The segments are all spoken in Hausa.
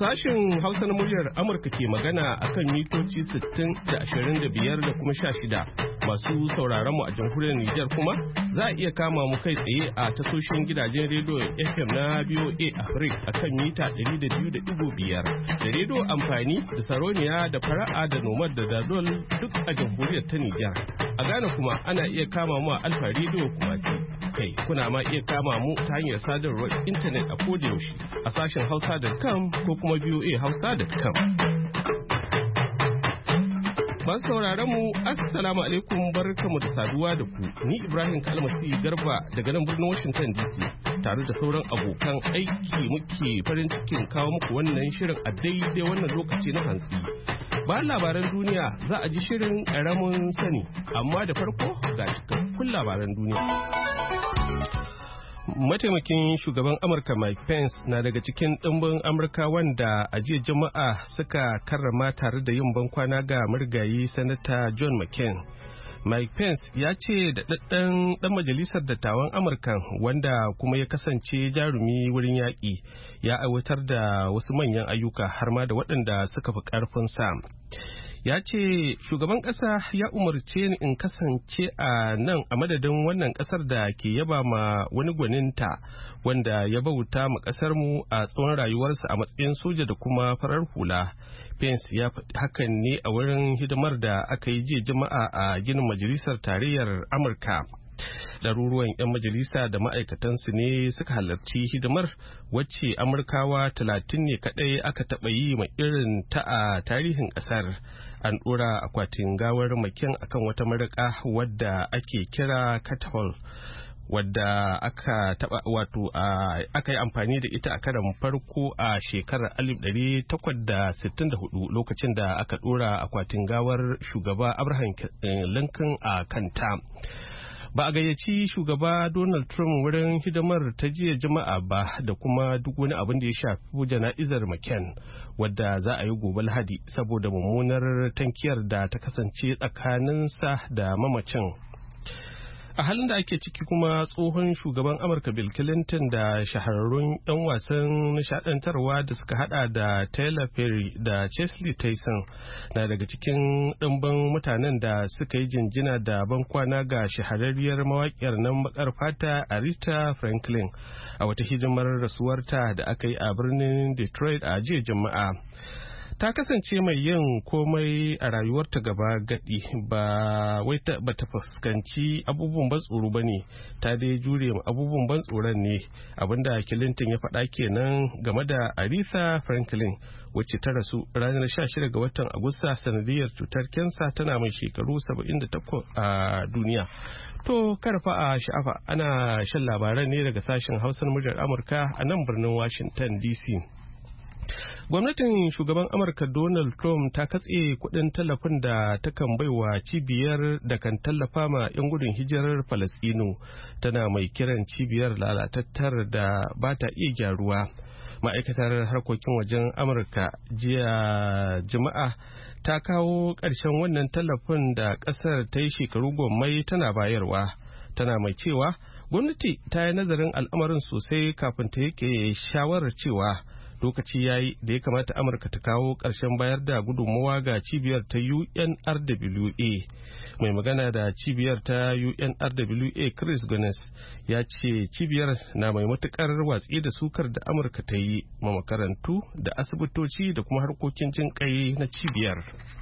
Sashen Hausa na muryar Amurka ke magana akan mitoci 60 da 25 da kuma 16. Masu sauraron mu a jamhuriyar Nijar kuma za a iya kama mu kai tsaye a tasoshin gidajen rediyo FM na BOA Africa akan mita 200.5 da rediyo amfani da Saroniya da Fara'a da Nomad da Dadol duk a jamhuriyar ta Nijar. A Ghana kuma ana iya kama mu a Alfa Radio kuma kai kuna ma iya kama mu ta hanyar sadarwar intanet a kodayaushe a sashen hausa.com ko kuma voahausa.com. Masu sauraron mu assalamu alaikum, barkamu da saduwa da ku. Ni Ibrahim Kalmasi Garba daga nan birnin Washington DC tare da sauran abokan aiki muke farin cikin kawo muku wannan shirin a daidai wannan lokaci na hantsi. Bayan labaran duniya za a ji shirin ƙaramin sani, amma da farko ga cikakkun labaran duniya. Mataimakin shugaban Amurka Mike Pence na daga cikin ɗimbin Amurka wanda a jiya Juma'a suka karrama tare da yin bankwana ga marigayi Sanata John McCain. Mike Pence ya ce da ɗan majalisar dattawan Amurka wanda kuma ya kasance jarumi wurin yaƙi ya aiwatar da wasu manyan ayyuka har ma da waɗanda suka fi ƙarfinsa. Ya ce shugaban ƙasa ya umarce ni in kasance a nan a madadin wannan ƙasar da ke yaba ma wani gwaninta wanda ya bauta ma ƙasar mu a tsawon rayuwarsa a matsayin soja da kuma farar hula. Pence ya faɗi hakan ne a wurin hidimar da aka yi jiya Juma'a a ginin majalisar tarayyar Amurka. Ɗaruruwan 'yan majalisa da ma'aikatansu ne suka halarci hidimar wacce Amurkawa 30 ne kaɗai aka taɓa yi ma irin ta a tarihin ƙasar. An ɗora akwatin gawar McCain akan wata marika wadda ake kira catapult, wadda aka yi amfani da ita a karan farko a shekarar 1864 lokacin da aka ɗora akwatin gawar shugaba Abraham Lincoln a kanta. Ba a gayyaci shugaba Donald Trump wurin hidimar ta jiya Juma'a ba da kuma duk wani abin da ya shafi jana'izar McCain wadda za a yi gobe Lahadi saboda mummunar tankiyar da ta kasance tsakaninsa da mamacin. A halin da ake ciki kuma tsohon shugaban Amurka Bill Clinton da shahararrun 'yan wasan nishadantarwa da suka hada da Tyler Perry da Chesley Tyson na daga cikin ɗimbin mutanen da suka yi jinjina da bankwana ga shahararriyar mawaƙiyar nan bakar fata Aretha Franklin a wata hidimar rasuwarta da aka yi a birnin Detroit a jiya Juma'a. Ta kasance mai yin komai a rayuwarta gaba gadi, ba ta fuskanci abubuwan ban tsoro ba ne, ta dai jure abubuwan ban tsoron ne, abinda Clinton ya faɗa kenan game da Aretha Franklin wacce ta rasu ranar 16 ga watan Agusta sanadiyar cutar kensa tana mai shekaru 78 a duniya. To karfa a sha'afa ana shan labaran ne daga sashen Hausar muryar Amurka a nan birnin Washington DC. Gwamnatin shugaban Amurka Donald Trump ta katse kudin tallafin da takan baiwa cibiyar da kan tallafa ma 'yan gudun hijirar Falasɗinu, tana mai kiran cibiyar lalatattar da ba ta iya gyaruwa. Ma'aikatar harkokin wajen Amurka jiya Juma'a ta kawo ƙarshen wannan tallafin da ƙasar ta yi shekaru gwammai tana bayarwa, tana mai cewa gwamnati ta yi nazarin al'amarin sosai kafin ta yake shawarar cewa lokaci yayi da ya kamata Amurka ta kawo ƙarshen bayar da gudunmawa ga cibiyar ta UNRWA. Mai magana da cibiyar ta UNRWA Chris Gunness ya ce cibiyar na mai matukar watsi da sukar da Amurka ta yi ma makarantu da asibitoci da kuma harkokin jin kai na cibiyar.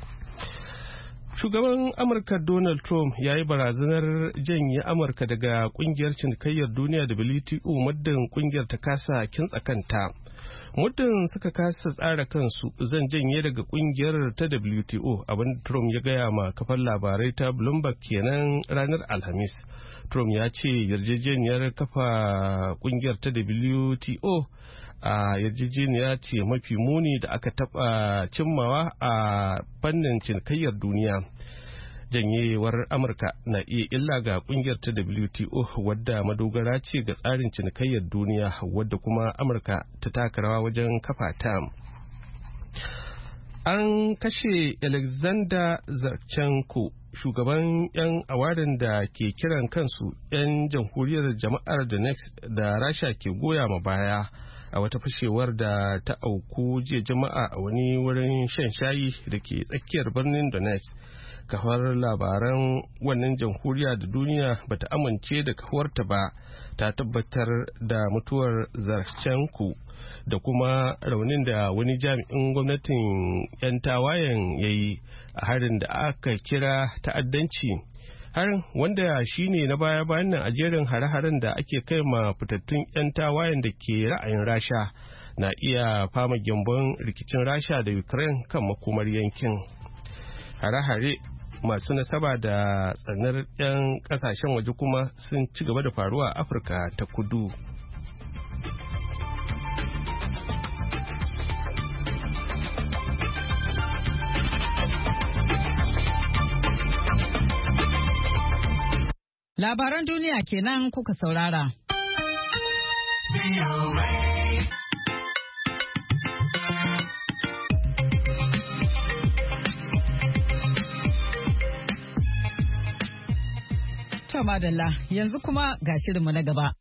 Shugaban Amurka Donald Trump ya yi barazanar janye Amurka daga kungiyar cinikayyar duniya WTO muddin kungiyar ta kasa kintsa kanta. Muddin suka kasa tsara kansu zan janye daga kungiyar ta WTO, abin Trump ya gaya ma kafar labarai ta Bloomberg kenan ranar Alhamis. Trump ya ce yarjejeniyar kafa kungiyar ta WTO a yarjejeniya ce mafi muni da aka taba cimmawa a fannin cinikayyar duniya. Janyewar Amurka na iya illa ga kungiyar ta WTO wadda madogara ce ga tsarin cinikayyar duniya wadda kuma Amurka ta taka rawa wajen kafa ta. An kashe Alexander Zarchenko, shugaban 'yan awarin da ke kiran kansu 'yan jamhuriyar jama'ar Donetsk da Rasha ke goya ma baya a wata fashewar da ta auku jiya jama'a a wani wurin shan shayi da ke tsakiyar birnin Donetsk. Kafar labaran wannan jamhuriya da duniya bata amince da kafuwarta ba ta tabbatar da mutuwar Zarchenko da kuma raunin da wani jami'in gwamnatin 'yan tawayen ya yi a harin da aka kira ta'addanci. Harin wanda shine na baya-bayan nan a jerin hare-haren da ake kai ma fitattun 'yan tawayen da ke ra'ayin Rasha na iya fama gyambon rikicin Rasha da Ukraine kan makomar yankin. Hare-hare masu nasaba da tsanar 'yan kasashen waje kuma sun ci gaba da faruwa a Afirka ta Kudu. Labaran duniya kenan kuka saurara. To madalla, yanzu kuma ga shirinmu na gaba.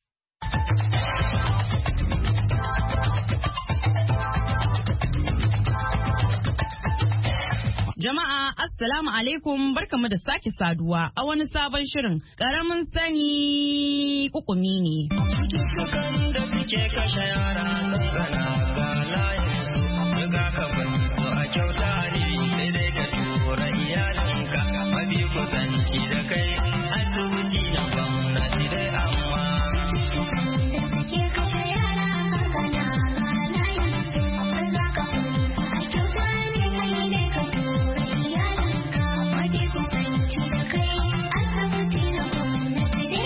Jama'a assalamu alaikum, barkamu da sake saduwa a wani sabon shirin karamin sani kukumi ne. Cututtukan da suke kashe yara gana ga layin su ga kafin su a kyauta ne sai dai ka tura iyalinka mafi kusanci da kai asibiti na gwamnati dai amma. Cututtukan da suke kashe yara gana ga layin su ga kafin su a kyauta ne sai dai ka tura iyalinka mafi kusanci da kai asibiti na gwamnati dai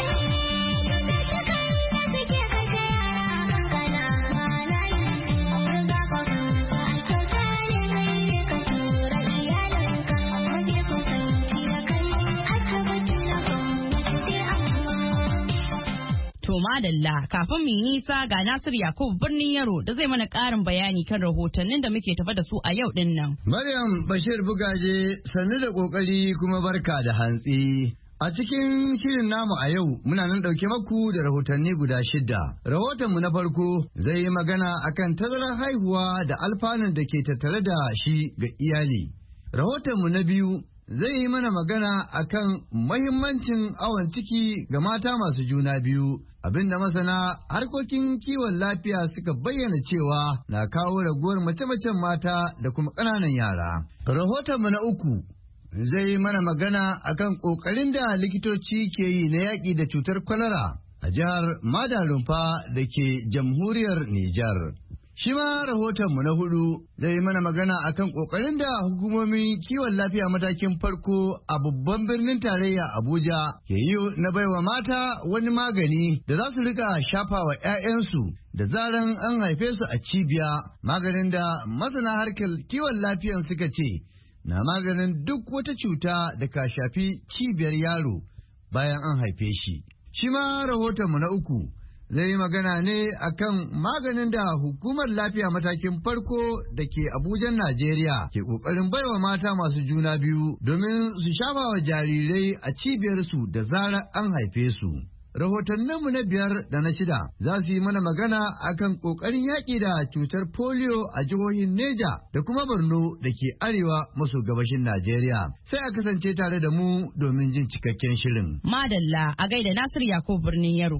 madalla kafin mu nisa ga Nasir Yakubu birnin Yaro da zai mana ƙarin bayani kan rahotannin da muke tafa da su a yau din nan. Maryam Bashir Bugaje sannu da kokari kuma barka da hantsi. A cikin shirin namu a yau muna nan ɗauke maku da rahotanni guda 6. Rahotonmu na farko zai yi magana akan tazarar haihuwa da alfanun da ke tattare da shi ga iyali. Rahotonmu na biyu zai yi mana magana akan mahimmancin awon ciki ga mata masu juna biyu, abinda masana harkokin kiwon lafiya suka bayyana cewa na kawo raguwar mace-macen mata da kuma ƙananan yara. Rahotonmu na uku zai yi mana magana akan ƙoƙarin da likitoci ke yi na yaƙi da cutar kwalara a jihar Madalumfa da ke jamhuriyar Nijar. Shi ma rahotonmu na hudu zai mana magana akan kokarin da hukumomin kiwon lafiya matakin farko a babban birnin tarayya Abuja ke yi na baiwa mata wani magani da za su rika shafawa 'ya'yansu da zaran an haife su a cibiya, maganin da masana harkar kiwon lafiyan suka ce na maganin duk wata cuta da ka shafi cibiyar yaro bayan an haife shi. Shi ma rahotonmu na uku zai yi magana ne akan maganin da hukumar lafiya matakin farko da ke Abuja, Najeriya ke kokarin baiwa mata masu juna biyu domin su shafa wa jarirai a cibiyarsu da zarar an haife su. Rahotanninmu na 5 da na 6 za su yi mana magana akan kokarin yaƙi da cutar polio a jihohin Neja da kuma Borno da ke arewa maso gabashin Najeriya. Sai a kasance tare da mu domin jin cikakken shirin. Madalla a gaida Nasir Yakubu birnin Yaro.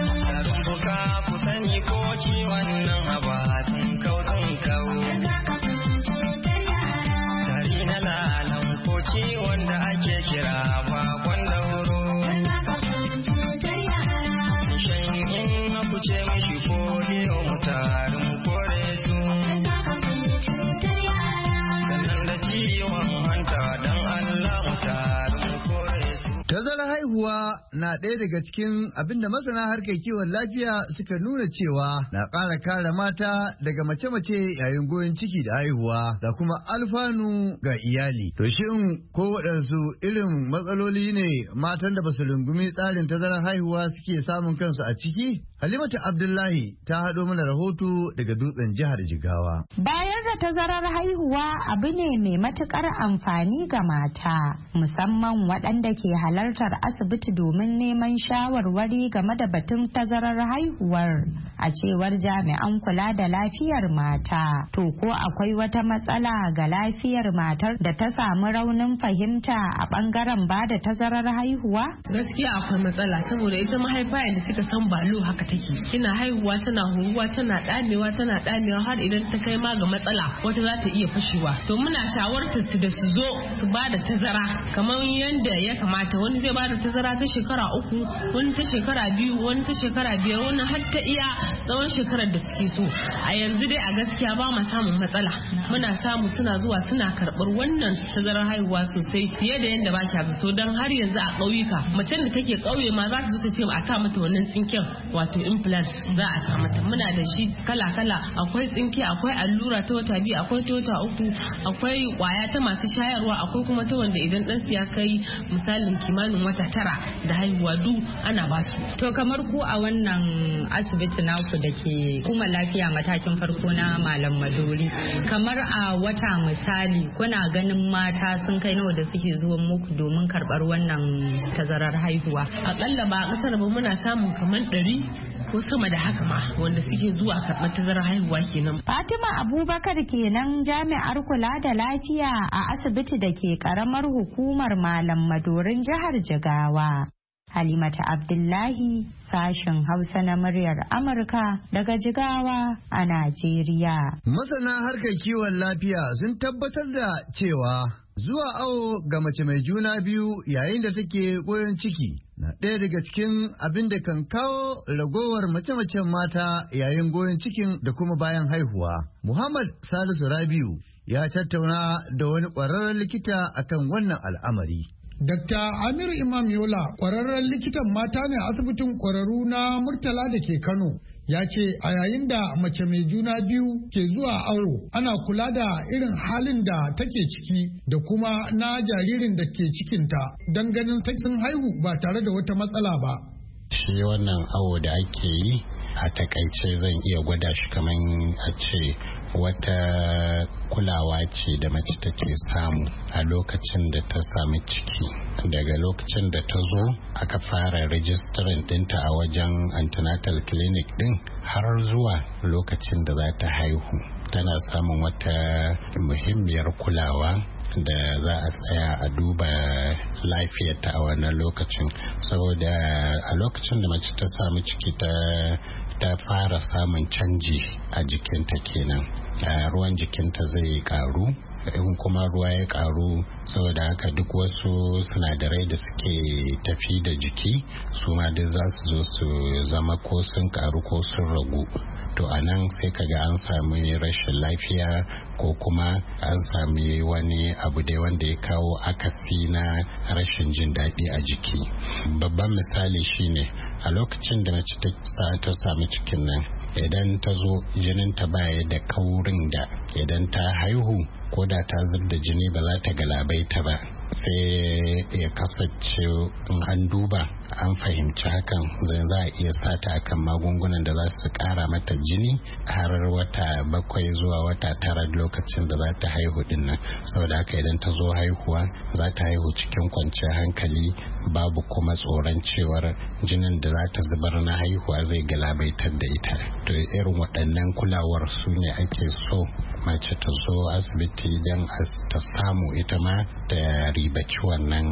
Ku sani ko ciwon nan abatin kau. Tari na lalan ko ciwon da ake kira bakon dauro. Ce mishi polio mutarin kore su sannan da ciwon hanta don Allah mutarin kore su. Tazarar haihuwa na ɗaya daga cikin abinda masana harkar kiwon lafiya suka nuna cewa na ƙara kare mata daga mace-mace yayin goyon ciki da haihuwa da kuma alfanu ga iyali. To shin ko waɗansu irin matsaloli ne matan da basu rungumi tsarin tazarar haihuwa suke samun kansu a ciki? Halimatu Abdullahi ta haɗo mana rahoto daga dutsen jihar Jigawa. Bayar da tazarar haihuwa abu ne mai matukar amfani ga mata, musamman waɗanda ke halartar asibiti domin neman shawarwari game da batun tazarar haihuwar. A cewar jami'an kula da lafiyar mata, to ko akwai wata matsala ga lafiyar matar da ta samu raunin fahimta a ɓangaren ba da tazarar haihuwa? Gaskiya akwai matsala, saboda ita mahaifa da suka san balo haka take. Kina haihuwa tana huruwa tana damewa har idan ta kai ma ga matsala wata za ta iya fashewa. To muna shawartar su da su zo su ba da tazara kamar yadda ya kamata. Wani zai ba da tazara ta shekara 3, wani ta shekara 2, wani ta shekara 5, wani har ta iya tsawon shekarar da suke so. A yanzu dai a gaskiya ba mu samun matsala. Muna samu suna zuwa suna karɓar wannan tazarar haihuwa sosai fiye da yadda ba kya zato. Don har yanzu a ƙauyuka macen da take ƙauye ma za ta zo ta ce a sa mata wannan tsinken wato implant za a sa mata. Muna da shi kala-kala, akwai tsinke, akwai allura ta wata 2, akwai ta wata 3, akwai kwaya ta masu shayarwa, akwai kuma ta wanda idan ɗan ya kai misalin kimanin wata 9 da haihuwa duk ana ba su. To kamar ku a wannan asibiti naku da ke kuma lafiya matakin farko na Malam Madori, kamar a wata misali kuna ganin mata sun kai nawa da suke zuwa muku domin karɓar wannan tazarar haihuwa? Akalla ba a ƙasar ba muna samun kamar 100 ko sama da haka ma wanda suke zuwa karɓar tazarar haihuwa kenan. Fatima Abubakar kenan jami'ar kula da lafiya a asibiti da ke karamar hukumar Malam Madorin jihar Jigawa. Halimata Abdullahi, sashen Hausa na muryar Amurka daga Jigawa a Najeriya. Masana harkar kiwon lafiya sun tabbatar da cewa zuwa awo ga mace mai juna biyu yayin da take goyon ciki na ɗaya daga cikin abin da kan kawo ragowar mace-macen mata yayin goyon cikin da kuma bayan haihuwa. Muhammad Salisu Rabiu ya tattauna da wani ƙwararren likita akan wannan al'amari. Dr. Amiru Imam Yola, ƙwararren likitan mata ne a asibitin ƙwararru na Murtala da ke Kano, ya ce a yayin da mace mai juna biyu ke zuwa awo ana kula da irin halin da take ciki da kuma na jaririn da ke cikinta don ganin sun haihu ba tare da wata matsala ba. Shi wannan awo da ake yi a takaice zan iya gwada shi kamar a ce wata kulawa ce da mace take samu a lokacin da ta sami ciki. Daga lokacin da ta zo aka fara rijistarin dinta a wajen antenatal clinic din har zuwa lokacin da za ta haihu tana samun wata muhimmiyar kulawa da za a tsaya a duba lafiyarta a wannan lokacin, saboda a lokacin da mace ta sami ciki ta fara samun canji a jikinta kenan, ruwan jikinta zai karu. In kuma ruwa ya karu, saboda haka duk wasu sinadarai da suke tafi da jiki su ma duk za su zo su zama ko sun karu ko sun ragu. To a nan sai kaga an sami rashin lafiya ko kuma an sami wani abu dai wanda ya kawo akasi na rashin jin daɗi a jiki. Babban misali shine a lokacin da mace ta sami cikin nan, idan ta zo jinin ta baya da kaurin da idan ta haihu ko da ta zub da jini ba za ta galabaita ba, sai ya kasance in an duba an fahimci hakan zai za a iya sata akan magungunan da za su kara mata jini har wata 7 zuwa wata 9 lokacin da za ta haihu din nan. Saboda haka idan ta zo haihuwa za ta haihu cikin kwanciyar hankali, babu kuma tsoron cewar jinin da za ta zubar na haihuwa zai galabaitar da ita. To irin waɗannan kulawar su ne ake so mace ta zo asibiti don ta samu ita ma da ribaci wannan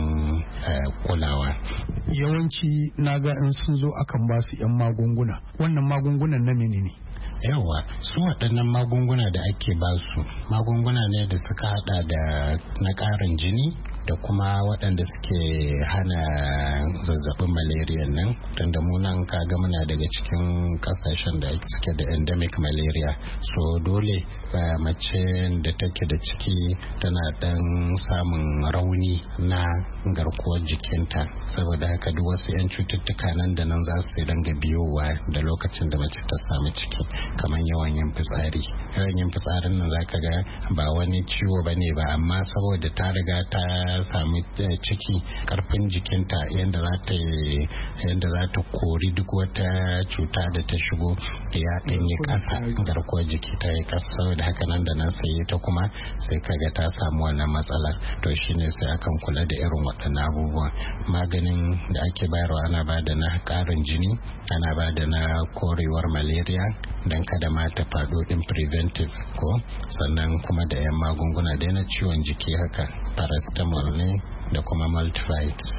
kulawa. Yawanci na ga in sun zo akan ba su 'yan magunguna. Wannan magungunan na menene? Yawa, su waɗannan magunguna da ake ba su magunguna ne da suka hada da na ƙarin jini da kuma waɗanda suke hana zazzabin malaria nan, tunda mu nan kaga muna daga cikin kasashen da suke da endemic malaria, so dole mace da take da ciki tana dan samun rauni na garkuwar jikinta, saboda haka duk wasu 'yan cututtuka nan da nan za su dinga biyowa da lokacin da mace ta samu ciki, kamar yawan yin fitsari yin fitsarin nan zaka ga ba wani ciwo bane ba, amma saboda ta riga ta samu ciki, karfin jikinta yanda za ta kori duk wata cuta da ta shigo ya ɗanyi ƙasa, garkuwar jiki ta yi ƙasa, saboda haka nan da nan sai ta kuma sai kaga ta samu wannan matsalar. To shine sai akan kula da irin waɗannan abubuwan. Maganin da ake bayarwa ana ba da na ƙarin jini, ana ba da na korewar malaria don kada ma ta faɗo din preventive ko, sannan kuma da 'yan magunguna da na ciwon jiki haka paracetamol ne da kuma multivites.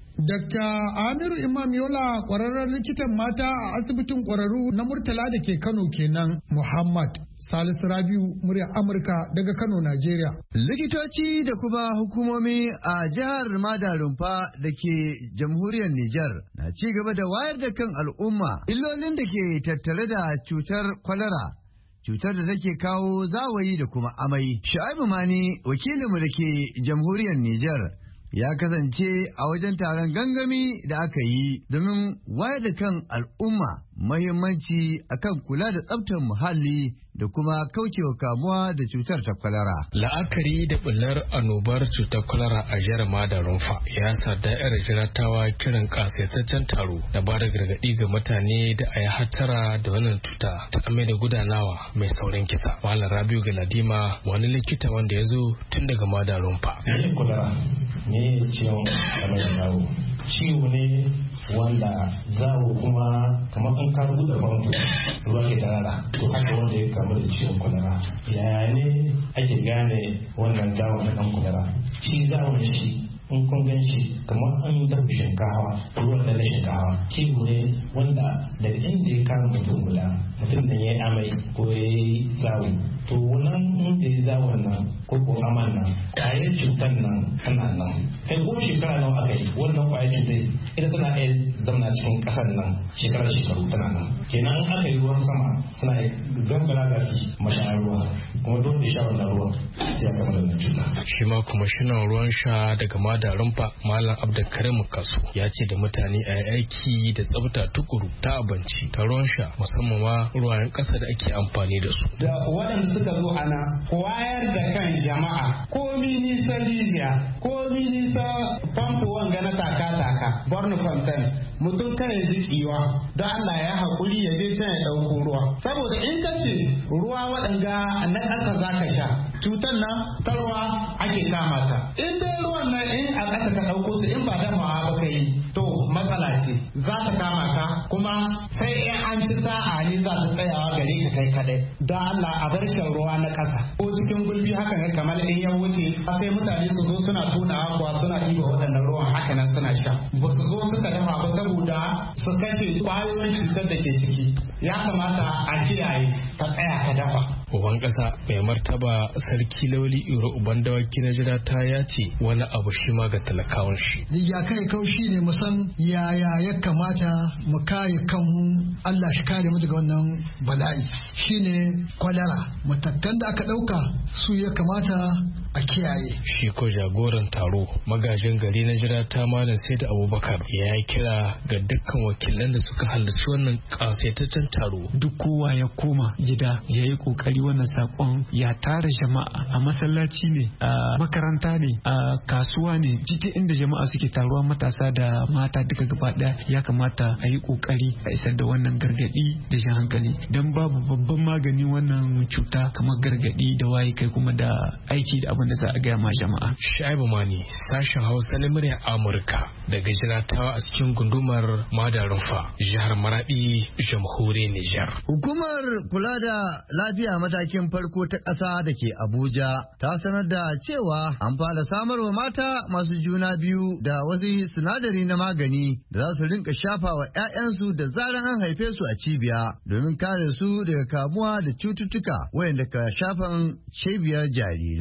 Dr. Amiru Imam Yola kwararren likitan mata a asibitin kwararru na Murtala da ke Kano kenan. Muhammad Salisu Rabiu, murya Amurka daga Kano, Najeriya. Likitoci da kuma hukumomi a jihar Madarumfa da ke jamhuriyar Nijar na ci gaba da wayar da kan al'umma illolin da ke tattare da cutar kwalara. Cutar da take kawo zawayi da kuma amai. Shu'aibu Mani, wakilinmu da ke jamhuriyar Nijar, ya kasance a wajen taron gangami da aka yi domin wayar da kan al'umma mahimmanci akan kula da tsabtar muhalli da kuma kaucewa kamuwa da cutar ta kwalara. La'akari da bullar annobar cutar kwalara a jihar Madarunfa ya sa da'irar jiratawa kiran kasaitaccen taro da ba da gargaɗi ga mutane da a yi hattara da wannan cuta ta amai da gudanawa mai saurin kisa. Malam Rabiu Galadima wani likita wanda ya zo tun daga Madarunfa. Kwalara ne ciwon amai da zawo. Ciwo ne wanda zawo kuma kamar an kawo da famfo ruwa ke tarara, to haka wanda ya kamu da ciwon kwalara. Yaya ne ake gane wannan zawon da ɗan kwalara? Shi zawon shi in kun gan shi kamar an dafa shinkawa, ruwan da na shinkawa. Ciwo ne wanda daga inda ya kama mutum guda, mutum da ya yi amai ko ya yi zawo, to wannan inda ya zawon nan ko ko aman nan, kwayar cutar nan tana nan. Kai ko shekara nawa aka yi wannan kwayar cutar ita tana iya zama cikin ƙasar nan shekaru tana nan. Kenan aka yi ruwan sama suna gangara da su mashayar ruwa, kuma don da sha wannan ruwan sai ya kama da wannan cuta. Shi ma kwamishinan ruwan sha daga Madarunfa Malam Abdulkarim Kasu ya ce da mutane a yi aiki da tsafta tukuru ta abinci ta ruwan sha, musamman ma ruwayen ƙasa da ake amfani da su. Da waɗanda suka zo ana wayar da kan jama'a, komi nisa rijiya, komi nisa famfo wanga na taka-taka, Borno Fountain, mutum kan ya ji tsiwa don Allah ya haƙuri ya je can ya ɗauko ruwa. Saboda in ka ce ruwa waɗanda na ƙasa za ka sha, cutar nan ta ruwa ake kama ta. In dai ruwan nan in a ƙasa ka ɗauko su in ba damawa ba ka yi, to matsala ce za ta kama ka, kuma sai in an ci sa'a ne za ta tsayawa gare ka kai kaɗai. Don Allah a bar shan ruwa na ƙasa ko cikin gulbi hakan ya kamar in ya wuce sai mutane su zo suna tunawa kuwa suna ɗiba waɗannan ruwan haka nan suna sha. Ba su zo suka dafa ba saboda su kashe ƙwayoyin cutar da ke ciki. Ya kamata a kiyaye ka tsaya ka dafa. Uban ƙasa mai martaba sarki Lawali Iro Uban Dawaki na Jirata ya ce wani abu shi ma ga talakawan shi. Ya kai kaushi ne mu san yaya ya kamata mu kare kanmu, Allah shi kare mu daga wannan bala'i. Shine kwalara. Matakan da aka ɗauka su ya kamata a kiyaye. Shi ko jagoran taro magajin gari na Jirata Malam Said Abubakar ya yi kira ga dukkan wakilan da suka halarci wannan kasaitaccen taro. Duk kowa ya koma gida ya yi kokari wannan sakon ya tara jama'a a masallaci ne, a makaranta ne, a kasuwa ne, cikin inda jama'a suke taruwa, matasa da mata duka gaba daya ya kamata a yi kokari a isar da wannan gargadi da jan hankali, don babu babban magani wannan cuta kamar gargadi da waye kai kuma da aiki da abin da za a gaya ma jama'a. Shaibu Mani, sashen Hausa na murya Amurka daga Jiratawa a cikin gundumar Madarunfa, jihar Maradi, jamhuriyar Nijar. Hukumar kula da lafiya matakin farko ta ƙasa da ke Abuja ta sanar da cewa an fara samarwa mata masu juna biyu da wasu sinadari na magani da za su rinka shafa wa 'ya'yansu da zaran an haife su a cibiya domin kare su daga kamuwa da cututtuka wayanda ka shafan cibiyar jarirai.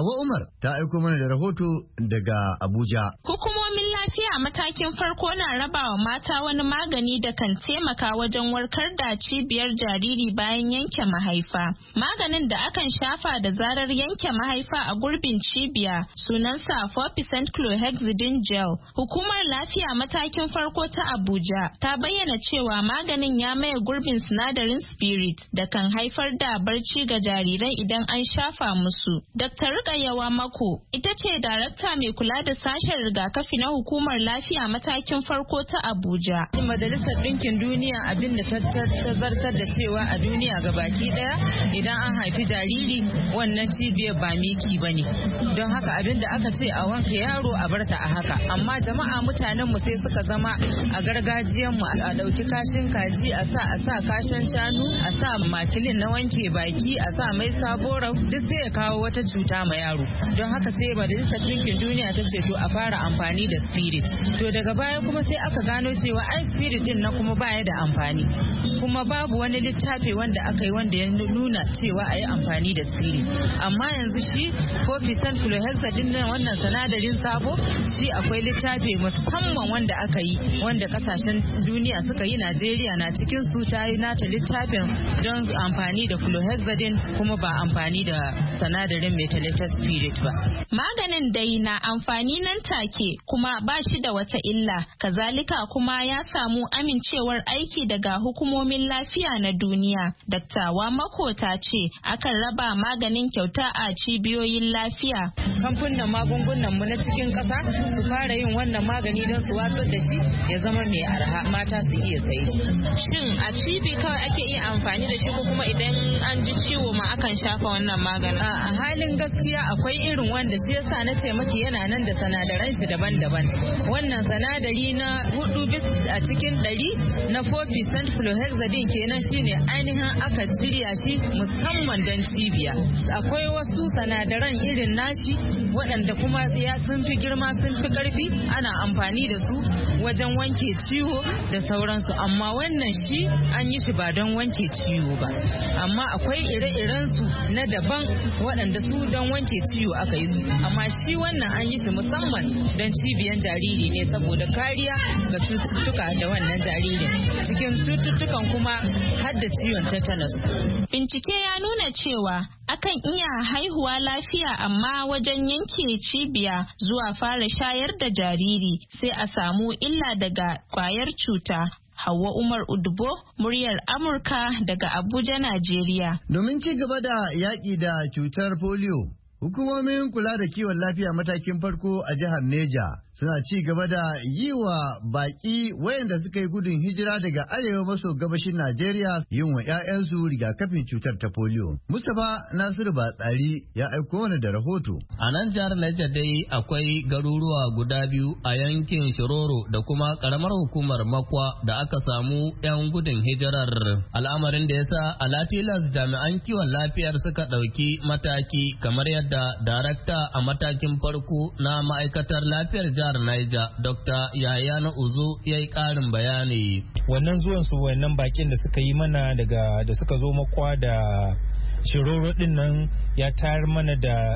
Hawa Umar ta aiko mana da rahoto daga Abuja. Hukumomin lafiya matakin farko na rabawa mata wani magani da kan taimaka wajen warkar da cibiyar jariri bayan yanke mahaifa. Maganin da akan shafa da zarar yanke mahaifa a gurbin cibiya sunansa 4% chlorhexidine gel. Hukumar lafiya matakin farko ta Abuja ta bayyana cewa maganin ya maye gurbin sinadarin spirit da kan haifar da barci ga jarirai idan an shafa musu. Dr. Rukayyawa Mako ita ce darakta mai kula da sashen rigakafi na hukumar lafiya matakin farko ta Abuja. Majalisar Ɗinkin Duniya abin da ta zartar da cewa a duniya gabaki daya idan an haifi jariri wannan cibiyar ba miki bane. Don haka abin da aka ce a wanke yaro a barta a haka. Amma jama'a mutanen mu sai suka zama a gargajiyan mu a dauki kashin kaji a sa kashin shanu a sa makilin na wanke baki a sa mai sabora duk sai ya kawo wata cuta ma yaro. Don haka sai Majalisar Ɗinkin Duniya ta ce to a fara amfani da spirit. To daga baya kuma sai aka gano cewa ai spirit din na kuma baya da amfani. Kuma babu wani littafi wanda aka yi wanda ya nuna cewa a yi amfani da spirit. Amma yanzu shi 4% chlorhexidine din wannan sinadarin sabo shi akwai littafi musamman wanda aka yi wanda kasashen duniya suka yi. Najeriya na cikin su ta yi nata littafin don amfani da chlorhexidine kuma ba amfani da sinadarin methylated spirit ba. Maganin dai na amfani nan take kuma ba shi da wata illa. Kazalika kuma ya samu amincewar aiki daga hukumomin lafiya na duniya. Dr. Wamako ta ce akan raba maganin kyauta a cibiyoyin lafiya. Kamfunan magungunan mu na cikin ƙasa su fara yin wannan magani don su watsar da shi ya zama mai arha mata su iya sayi. Shin a cibi kawai ake iya amfani da shi ko kuma idan an ji ciwo ma akan shafa wannan maganin? A halin gaskiya akwai irin wanda shi yasa na ce maki yana nan da sanadaran shi daban-daban. Wannan sanadari na 4 a cikin 100 na 4% chlorhexidine kenan shine ainihin aka shirya shi musamman don cibiya. Akwai wasu sanadaran irin nashi waɗanda kuma ya sun fi girma sun fi ƙarfi ana amfani da su wajen wanke ciwo da sauransu, amma wannan shi an yi shi ba don wanke ciwo ba. Amma akwai ire-iren su na daban waɗanda su don wanke ciwo aka yi su, amma shi wannan an yi shi musamman don cibiyan jariri ne saboda kariya ga cututtuka da wannan jaririn. Cikin cututtukan kuma har da ciwon tetanus. Bincike ya nuna cewa akan iya haihuwa lafiya amma wajen yanke cibiya zuwa fara shayar da jariri sai a samu illa daga kwayar cuta. Hauwa Umar Udubo, muryar Amurka daga Abuja, Najeriya. Domin ci gaba da yaƙi da cutar polio, hukumomin kula da kiwon lafiya matakin farko a jihar Neja suna ci gaba da yi wa baƙi wayanda suka yi gudun hijira daga arewa maso gabashin Najeriya yin wa 'ya'yansu rigakafin cutar ta polio. Mustapha Nasiru Batsari ya aiko mana da rahoto. A nan jihar Niger dai akwai garuruwa guda biyu a yankin Shiroro da kuma karamar hukumar Makwa da aka samu 'yan gudun hijirar. Al'amarin da ya sa alatilas jami'an kiwon lafiyar suka ɗauki mataki kamar yadda darakta a matakin farko na ma'aikatar lafiyar jihar Niger, Dr. Yahaya na Uzu ya yi ƙarin bayani. Wannan zuwan su wannan bakin da suka yi mana da suka zo Makwa da Shiroro din nan ya tayar mana da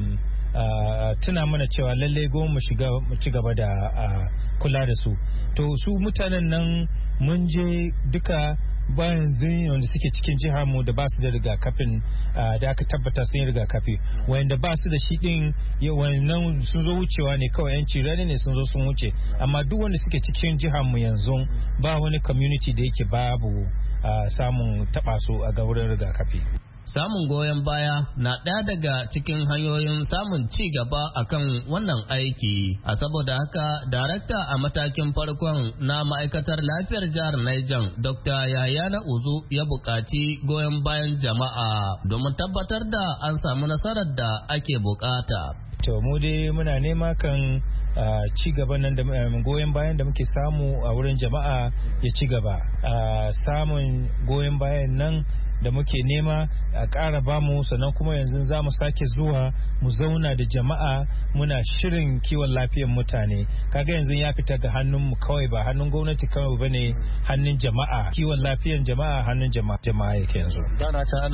tuna mana cewa lallai goma mu ci gaba da kula da su. To su mutanen nan mun je duka bayan zai wanda suke cikin jihar mu da ba su da rigakafin da aka tabbata sun yi rigakafi, wanda ba su da shi din wannan sun zo wucewa ne kawai, yanci rani ne sun zo sun wuce, amma duk wanda suke cikin jihar mu yanzu ba wani community da yake babu samun taba su a ga wurin rigakafi. Samun goyon baya na ɗaya daga cikin hanyoyin samun ci gaba akan wannan aiki. A saboda haka, darakta a matakin farkon na ma'aikatar lafiyar jihar Niger, Dr. Yahaya na Uzu ya buƙaci goyon bayan jama'a domin tabbatar da an samu nasarar da ake buƙata. To mu dai muna nema kan ci gaban nan da goyon bayan da muke samu a wurin jama'a ya ci gaba. Samun goyon bayan nan da muke nema a ƙara bamu, sannan kuma yanzu za mu sake zuwa mu zauna da jama'a muna shirin kiwon lafiyar mutane. Kaga yanzu ya fita ga hannun mu kawai, ba hannun gwamnati kawai bane, hannun jama'a. Kiwon lafiyar jama'a hannun jama'a yake yanzu. Dana ta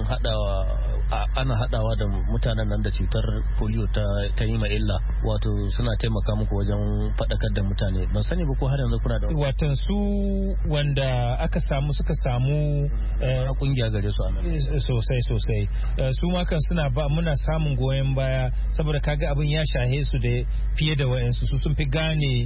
ana hadawa da mutanen nan da cutar polio ta yi ma illa, wato suna taimaka muku wajen faɗakar da mutane. Ban sani ba ko har yanzu kuna da watan su wanda suka samu kungiya gare su anan sosai su ma kan muna samun goyon baya, saboda kaga abin ya shahe su da fiye da wayansu, su sun fi gane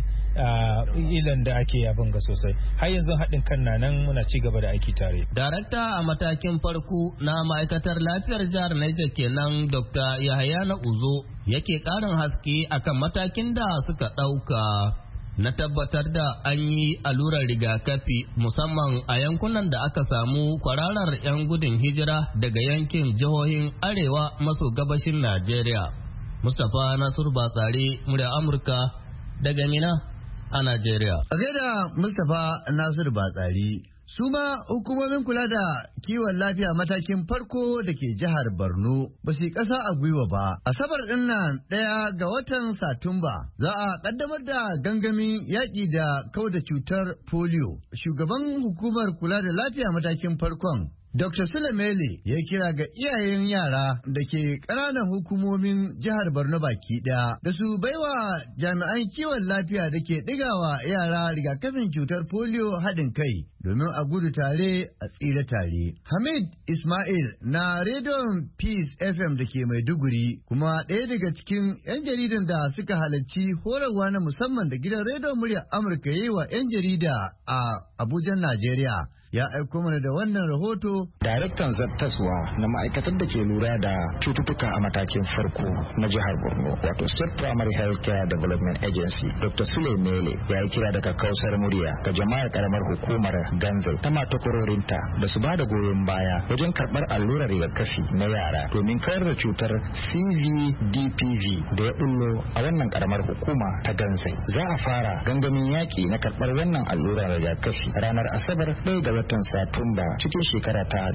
ilan da ake abin ga sosai. Har yanzu haɗin kan nan muna ci gaba da aiki tare. Darakta a matakin farko na ma'aikatar lafiyar jihar Niger kenan Dr. Yahaya na Uzo yake ƙarin haske akan matakin da suka ɗauka na tabbatar da an yi allurar rigakafi musamman a yankunan da aka samu kwararar 'yan gudun hijira daga yankin jihohin arewa maso gabashin Najeriya. Mustapha Nasiru Batsari, murya Amurka daga Mina a Najeriya. A gaida Mustapha Nasiru Batsari. Su ma hukumomin kula da kiwon lafiya matakin farko da ke jihar Borno ba su yi ƙasa a gwiwa ba. Asabar ɗin nan 1 ga watan Satumba za a ƙaddamar da gangamin yaƙi da kauda cutar polio. Shugaban hukumar kula da lafiya matakin farkon Dr. Sulemele ya kira ga iyayen yara da ke ƙananan hukumomin jihar Borno baki ɗaya da su baiwa jami'an kiwon lafiya da ke ɗigawa yara rigakafin cutar polio haɗin kai domin a gudu tare a tsira tare. Hamid Ismail na rediyon Peace FM da ke Maiduguri kuma ɗaya daga cikin 'yan jaridan da suka halarci horarwa na musamman da gidan rediyon muryar Amurka yi wa 'yan jarida a Abuja, Najeriya. Ya aiko mana da wannan rahoto. Daraktan zartaswa na ma'aikatar da ke lura da cututtuka a matakin farko na jihar Borno, wato State Primary Healthcare Development Agency, Dr. Sule Mele, ya yi kira da kakkausar murya ga jama'ar karamar hukumar Ganze ta matakwarorinta da su ba da goyon baya wajen karɓar allurar rigakafi na yara domin kawar da cutar CVDPV da ya bullo a wannan karamar hukuma ta Ganze. Za a fara gangamin yaƙi na karɓar wannan allurar rigakafi ranar Asabar 1 ga watan Satumba cikin shekara ta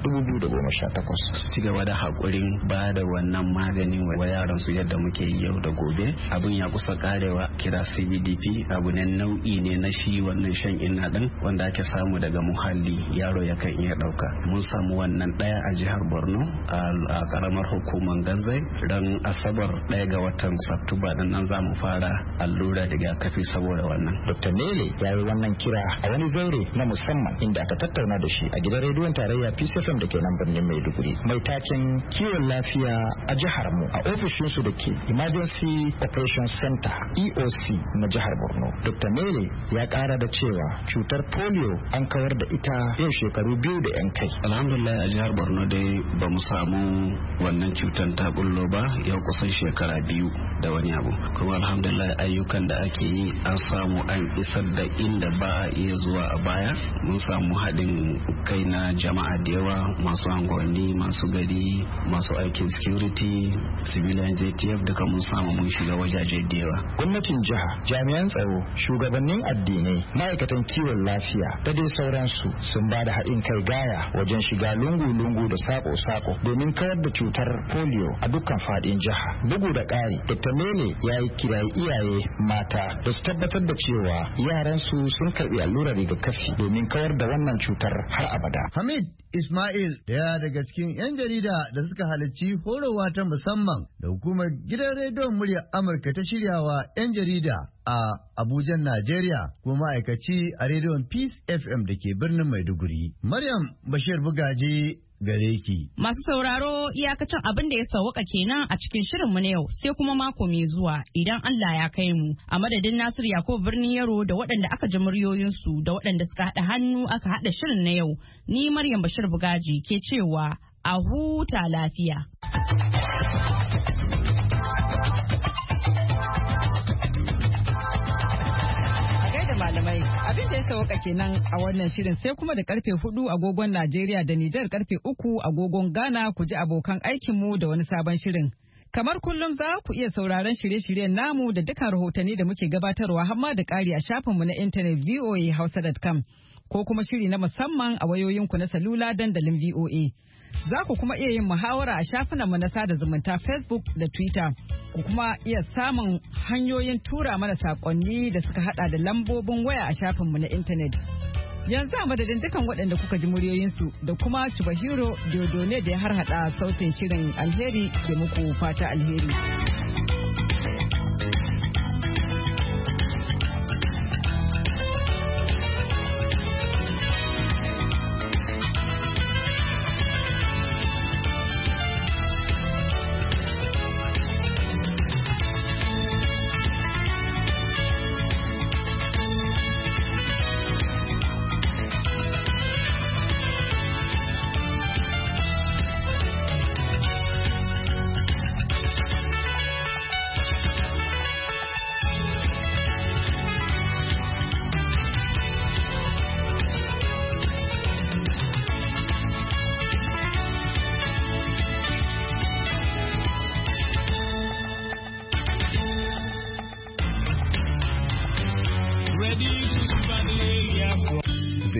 2018. Ci gaba da haƙurin ba da wannan magani wa yaran su yadda muke yi yau da gobe. Abin ya kusa karewa, kira CBDP abu ne nau'i ne na shi wannan shan inna din wanda ake samu daga muhalli, yaro yakan iya ɗauka. Mun samu wannan ɗaya a jihar Borno a karamar hukumar Gazzai ran Asabar 1 ga watan Satumba din nan za mu fara allura rigakafi saboda wannan. Dr. Mele ya yi wannan kira a wani zaure na musamman inda aka tattauna da shi a gidan rediyon tarayya Peace FM da ke nan birnin Maiduguri. Mai taken kiwon lafiya a jihar mu a ofishinsu da ke Emergency Operations Center EOC na jihar Borno. Dr. Mele ya kara da cewa cutar polio an kawar da ita yau shekaru 2 da 'yan kai. Alhamdulillah a jihar Borno dai ba mu samu wannan cutar ta bullo ba yau kusan shekara 2 da wani abu. Kuma alhamdulillah ayyukan da ake yi an samu an isar da inda ba a iya zuwa a baya. Mun samu haɗin kai na jama'a da yawa, masu angonni, masu gari, masu aikin security, civilian JTF duka mun samu mun shiga wajaje da yawa. Gwamnatin jiha, jami'an tsaro, shugabannin addinai, ma'aikatan kiwon lafiya da dai sauransu sun ba da haɗin kai gaya wajen shiga lungu-lungu da sako-sako domin kawar da cutar polio a dukkan faɗin jiha. Bugu da ƙari, Dr. Mele ya yi kirayi iyaye mata da su tabbatar da cewa yaransu sun karɓi allurar rigakafi domin kawar da wannan cutar har abada. Hamid Ismail daya daga cikin 'yan jarida da suka halarci horowa ta musamman da hukumar gidan rediyon muryar Amurka ta shiryawa 'yan jarida a Abuja, Najeriya, kuma ma'aikaci a rediyon Peace FM da ke birnin Maiduguri. Maryam Bashir Bugaji gare ki. Masu sauraro iyakacin abin da ya sauwaka kenan a cikin shirinmu na yau sai kuma mako mai zuwa idan Allah ya kai mu. A madadin Nasir Yakubu birnin Yaro da waɗanda aka ji muryoyinsu da waɗanda suka haɗa hannu aka haɗa shirin na yau. Ni Maryam Bashir Bugaji ke cewa a huta lafiya. Malamai abin da ya sauka kenan a wannan shirin sai kuma da karfe 4 agogon Najeriya da Nijar karfe 3 agogon Ghana ku ji abokan aikinmu da wani sabon shirin. Kamar kullum za ku iya sauraron shirye-shiryen namu da dukkan rahotanni da muke gabatarwa hamma da ƙari a shafinmu na intanet voahausa.com. ko kuma shiri na musamman a wayoyinku na salula dandalin VOA. Za ku kuma iya yin muhawara a shafinanmu na sada zumunta Facebook da Twitter. Ku kuma iya samun hanyoyin tura mana saƙonni da suka hada da lambobin waya a shafinmu na intanet. Yanzu a madadin dukan waɗanda kuka ji muryoyinsu da kuma Chubahiro Diodone da ya harhaɗa sautin shirin alheri ke muku fata alheri.